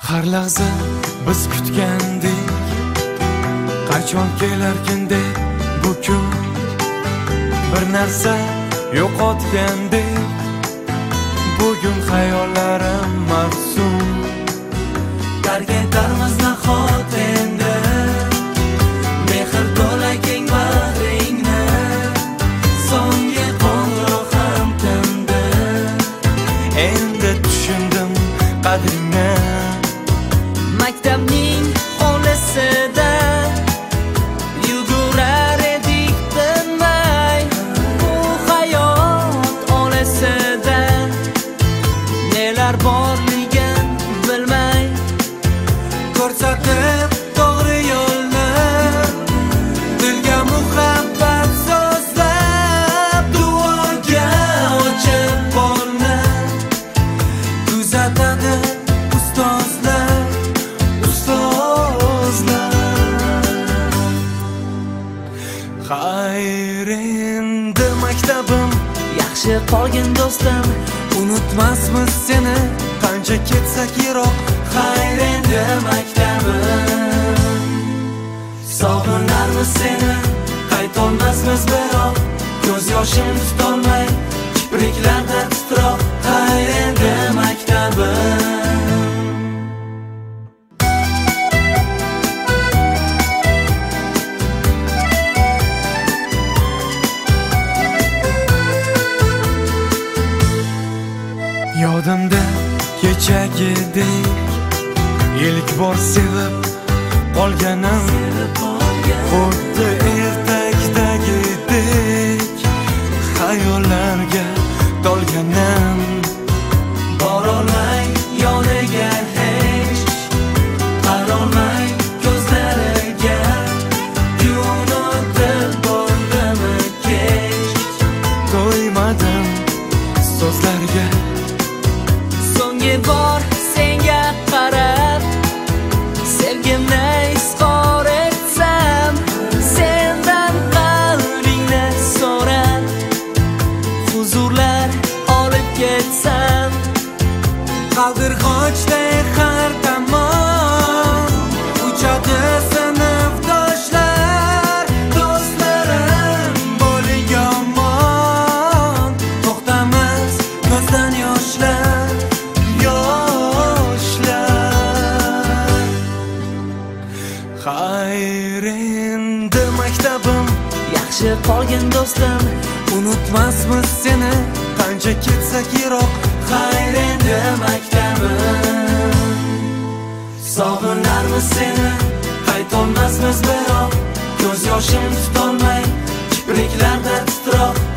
Har lahza biz kutgandek, qachon kelarkin deb bu kun, bir narsa yo'qotgandek, bugun xayollarim mavsum. Darga yetarmiz nahot endi, mehr to'la keng bag'ringni, so'nggi qo'ng'iroq ham tindi. Endi tushundim qadringni. Maktabning hovlisida yugurar edik tinmay, bu hayot olisida nelar borligin bilmay, ko'rsatib to'g'ri yo'lni, dilga muhabbat so'zlab, duoga ochib bolni kuzatadi ustozlar. Xayr endi maktabim, Yaxshi qolgin do'stim, unutmasmiz seni qancha ketsak yiroq. xayr endi maktabim, sog'inarmiz seni, qaytolmasmiz biroq, ko'z yoshim tutolmay, kipriklarda titroq. Xayr endi maktabim. Yodimda kechagidek, ilk bor sevib qolganim, xuddi ertakdagidek xayollarga tolganim. Borolmay yoniga hech, qarolmay ko'zlariga, yo'notib bo'ldimi kech. To'ymadim so'zlarga, So'nggi bor senga qarab, sevgimni izhor etsam, sendan qalbingni so'rab, huzurlar olib ketsam, qaldirg'ochday har tomon uchadi sinfdoshlar, do'stlarim bo'ling yomon, to'xtamas ko'zdan yoshlar. Xayr endi maktabim, Yaxshi qolgin do'stim, unutmasmiz seni qancha ketsak yiroq. xayr endi maktabim, sog'inarmiz seni, qaytolmasmiz biroq, ko'z yoshim tutolmay, kipriklarda titroq.